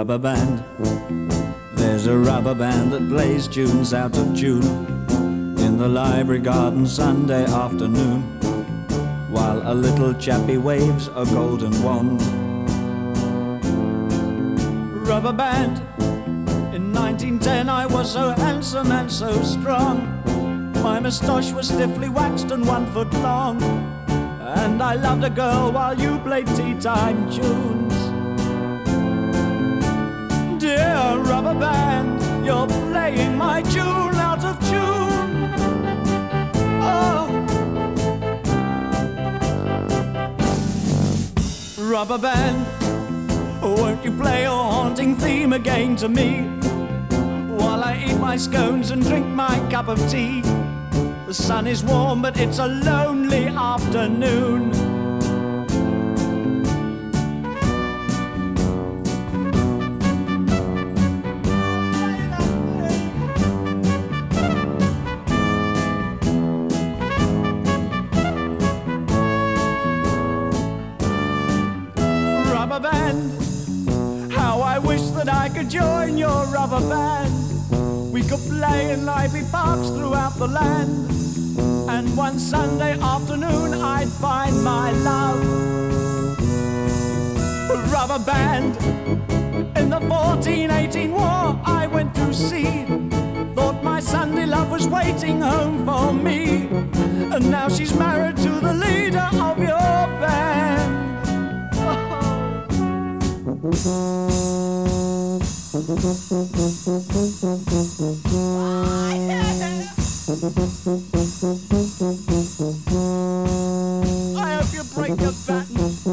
rubber band. There's a rubber band that plays tunes out of tune in the library garden Sunday afternoon, while a little chappie waves a golden wand. Rubber band. In 1910 I was so handsome and so strong. My moustache was stiffly waxed and 1 foot long, and I loved a girl while you played tea time tunes. Dear rubber band, you're playing my tune out of tune. Oh, rubber band, won't you play your haunting theme again to me, while I eat my scones and drink my cup of tea? The sun is warm, but it's a lonely afternoon. Rubber band, how I wish that I could join your rubber band. We could play in lively parks throughout the land, and one Sunday afternoon I'd find my love. Rubber band, in the 1418 war I went to sea. Thought my Sunday love was waiting home for me, and now she's married to the leader of your band. I hope you break your back.